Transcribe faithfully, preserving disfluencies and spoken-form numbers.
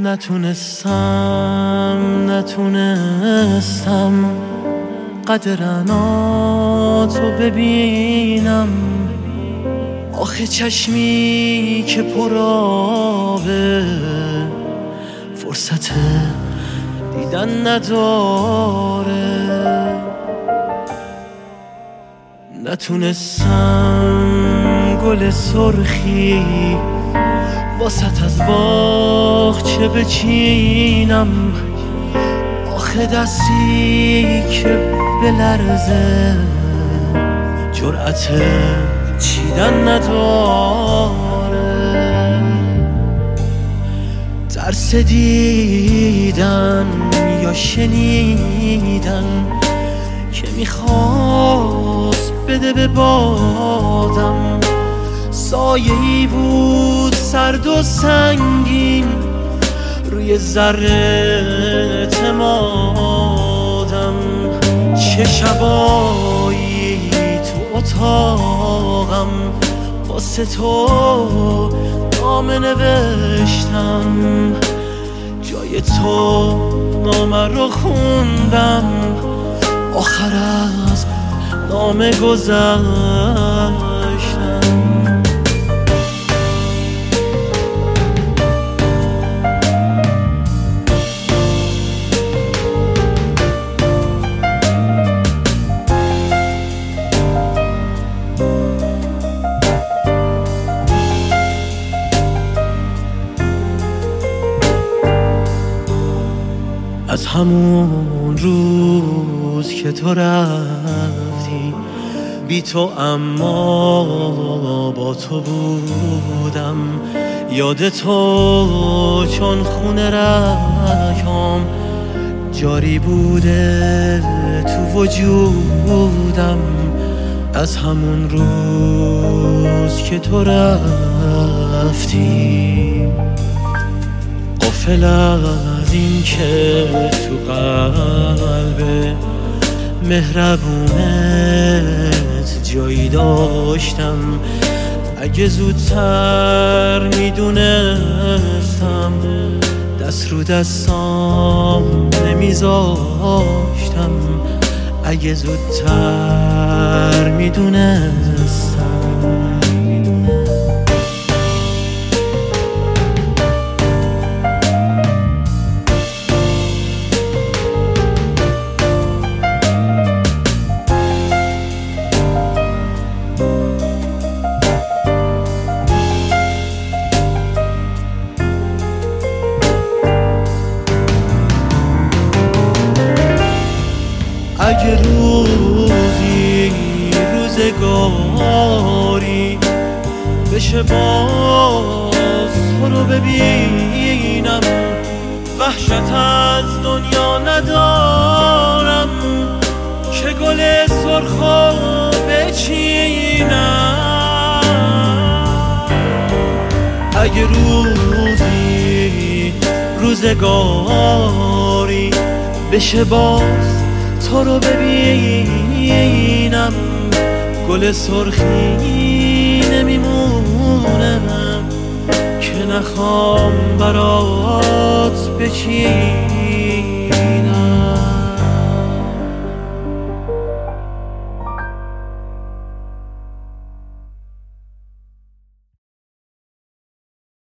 نتونستم نتونستم قدر عناتو ببینم. آخه چشمی که پرآبه فرصت دیدن نداره. نتونستم گل سرخی واسط از باغچه بچینم. آخه دستی که بلرزه جرأت چیدن نداره. ترس دیدن یا شنیدن که میخواست بده به بادم. سایه‌ای بود سرد و سنگین روی ذره اعتمادم. چه شبایی تو اتاقم واسه تو نامه نوشتم. جای تو نامه رو خوندم، آخر از نامه گذشتم. از همون روز که تو رفتی بی تو اما با تو بودم. یاد تو چون خونه رگام جاری بوده تو وجودم. از همون روز که تو رفتی غافل از این که تو قلب مهربونت جایی داشتم. اگه زودتر میدونستم دست رو دستام نمیذاشتم. اگه زودتر میدونستم. اگه روزی روزگاری بشه باز تو رو ببینم. وحشت از دنیا ندارم که گل سرخو بچینم. اگه روزی روزگاری بشه باز تو رو ببینم. گل سرخی نمیمونم که نخوام برات بچینم.